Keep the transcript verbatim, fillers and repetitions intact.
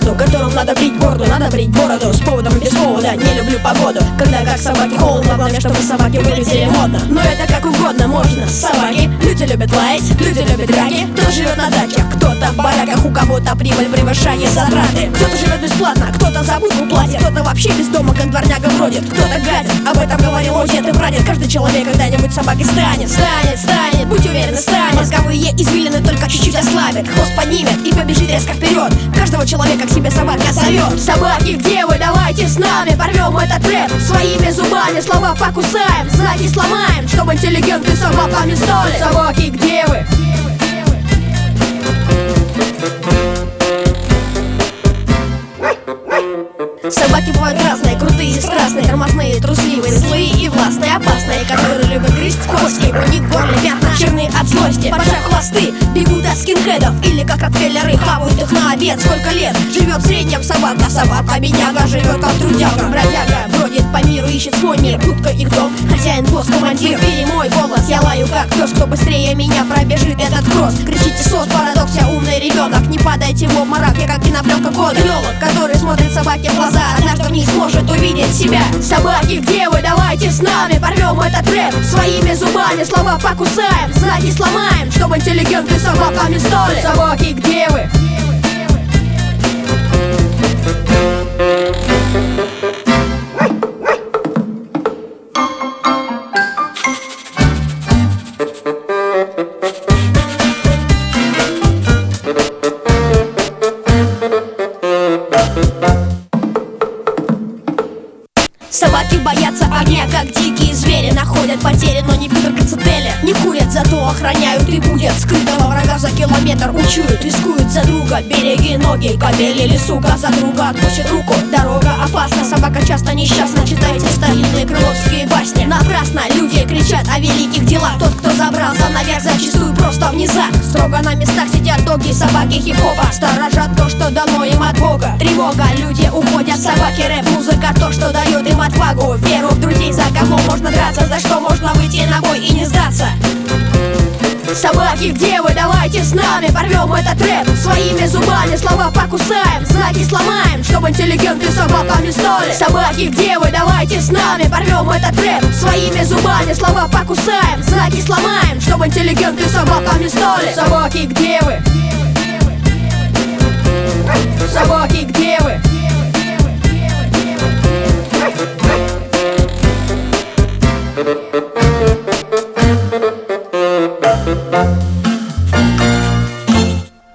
городу, которым надо брить бороду, надо брить бороду с поводом и без повода. Не люблю погоду, когда как собаки холодно. Главное, чтобы собаки выглядели модно. Но это как угодно можно. Собаки, люди любят лаять, люди любят драки. Кто живет на дачах, кто-то в бараках, у кого-то прибыль превышает затраты. Кто-то живет бесплатно, кто-то за будку платит, кто-то вообще без дома, как дворняга бродит. Кто-то гадит, об этом говорил мой дед и прадед. Каждый человек когда-нибудь собакой станет, станет, станет, будь уверен, станет. Мозговые извилины только чуть-чуть ослабит, хвост поднимет и побежит резко вперед. Каждого человека к себе собака зовет. Собаки, где вы? Давайте с нами порвем этот рэп. Своими зубами слова покусаем, знаки сломаем, чтобы интеллигенты собаками стали. Собаки, где вы? Собаки бывают разные, крутые и страстные, тормозные, трусливые, злые и властные, опасные, которые любят грызть кости. У них горле пятна, черные от злости, поджав хвосты, бегут от скинхедов или как ротвейлеры, хавают их на обед. Сколько лет живет в среднем собака? Собака бедняга живет как трудяга, бродяга, бродит по миру, ищет свой мир, будка их дом, хозяин, босс, командир. Бери мой голос, я лаю как пес, кто быстрее меня пробежит этот кросс. Кричите сос, парадокс, я умный ребенок, не падайте в обморок, я как кинопленка код. Гнолок, который смотрит собаке в глаза, однажды в них сможет увидеть себя. Собаки, где вы? Давайте с нами порвем этот рэп. Своими зубами слова покусаем, знаки сломаем, чтобы интеллигенты собаками стали. Собаки, где вы? Собаки боятся огня, как дикие звери. Находят потери, но не пидоркаться цели. Не курят, зато охраняют и будят скрытого врага за километр учуют, рискуют за друга. Береги ноги, кобель или сука за друга отпустит руку. Дорога опасна, собака часто несчастна. Читайте старинные крыловские басни. Напрасно люди кричат о великих делах. Тот, кто забрался наверх, зачастую просто в низах. Строго на местах сидят доги, собаки хип-хопа. Сторожат то, что дано им от Бога. Тревога, люди уходят, собаки, рэп, музыка, то, что дает им отвагу, веру в друзей, за кого можно драться, за что можно выйти на бой и не сдаться. Собаки, где вы? Давайте с нами порвем этот рэп. Своими зубами слова покусаем, знаки сломаем, чтобы интеллигенты собаками стали. Собаки, где вы? Давайте с нами порвем этот рэп. Своими зубами слова покусаем, знаки сломаем, чтобы интеллигенты собаками стали. Собаки, где вы? Собаки, где вы? We'll be right back.